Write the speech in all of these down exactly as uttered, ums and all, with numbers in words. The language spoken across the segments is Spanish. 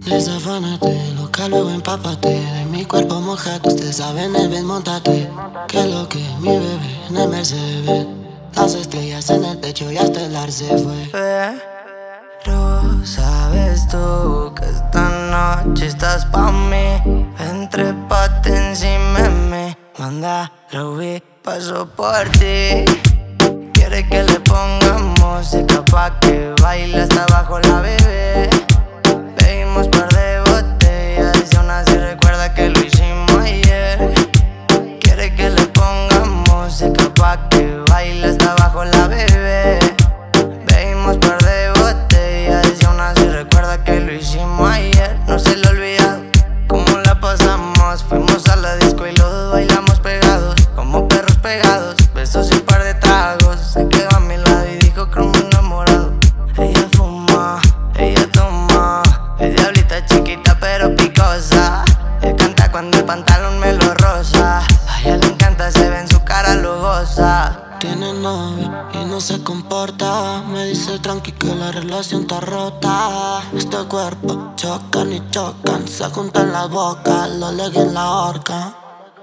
Desafánate, loca, luego empápate. De mi cuerpo mojado, ustedes saben, el bien, montate. Que lo que mi bebé en el Mercedes. Las estrellas en el techo y hasta el ar se fue. Pero sabes tú que esta noche estás pa' mí. Entrépate encima de mí. Manda, lo vi, paso por ti. Quiere que le pongamos música pa' que baile hasta abajo la bebé. Bebimos par de botellas y aún así recuerda que lo hicimos ayer. Quiere que le pongamos música pa' que baile hasta abajo la bebé. Bebimos par de botellas y aún así recuerda que lo hicimos ayer. No se le olvida cómo la pasamos. Fuimos a la disco y los dos bailamos pegados, como perros pegados. Besos y un par de tragos. Se quedó a mi lado y dijo como enamorado. Ella fuma, ella toma. Es diablita chiquita pero picosa. Él canta cuando el pantalón me lo roza. A ella le encanta, se ve en su cara, lo goza. Tiene novio y no se comporta. Me dice tranqui que la relación está rota. Este cuerpo chocan y chocan. Se juntan las bocas, lo leguen en la horca.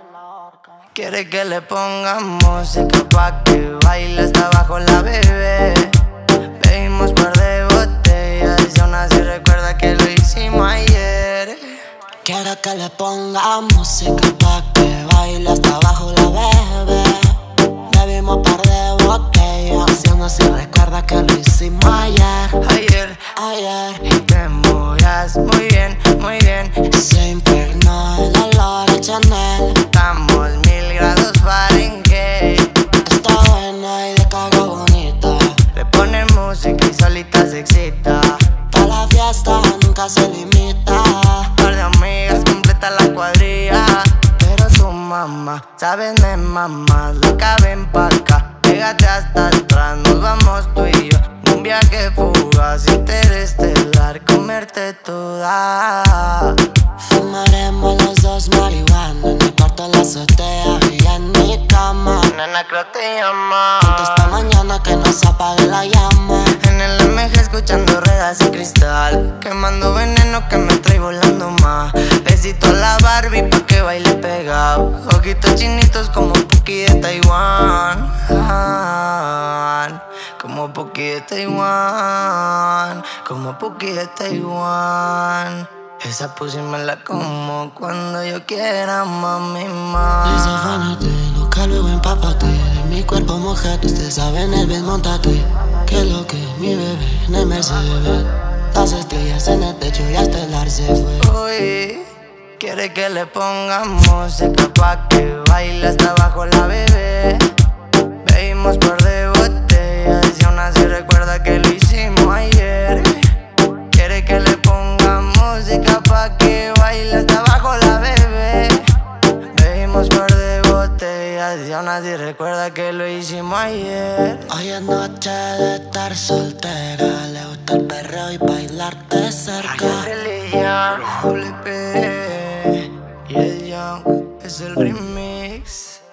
Quiere que le pongamos música pa' que baile hasta abajo la bebé. Bebimos par de botellas y aún así recuerda que lo hicimos ayer. Quiere que le ponga música pa' que baile hasta abajo la bebé. Bebimos par de botellas y aún así recuerda que lo hicimos ayer. Ayer, Ayer. y te movías muy bien, muy bien. Se impregnó el olor a Chanel. Estamos mil grados Fahrenheit. Está buena y de caga bonita. Le pone música y solita se excita. Pa' la fiesta nunca se limita. Par de amigas completa la cuadrilla. Pero su mamá, saben de mamá, loca, ven pa' acá. Pégate hasta atrás, nos vamos tú y yo. Un viaje fugaz, interestelar, comerte toda. Fumaremos los dos marihuana en el cuarto de la azotea y en mi cama. Nena, creo te llama. Esta mañana que no se apague la llama. En el M G escuchando ruedas y cristal, quemando veneno que me trae volando más. Besito a la Barbie pa' que baile pegado. Ojitos chinitos como Puki de Taiwán. Ah, como Puki de Taiwán. Como Puki de Taiwán. Esa pussy me la como cuando yo quiera, mami, más. Desafánate, loca, luego empápate. De mi cuerpo mojado, ustedes saben, el bien, montate. Que lo que mi bebé en el Mercedes. Las estrellas en el techo y hasta el ar se fue. Uy, quiere que le pongamos música pa' que baile hasta abajo la bebé. Bebimos par de botellas y aún así recuerda que lo hicimos ayer. Quiere que le pongamos música pa' que baile hasta abajo la bebé. Bebimos par de botellas y aún así recuerda que lo hicimos ayer. Hoy es noche de estar soltera. Le gusta el perreo y bailarte cerca. Religión, Doble P y el Young es el remix.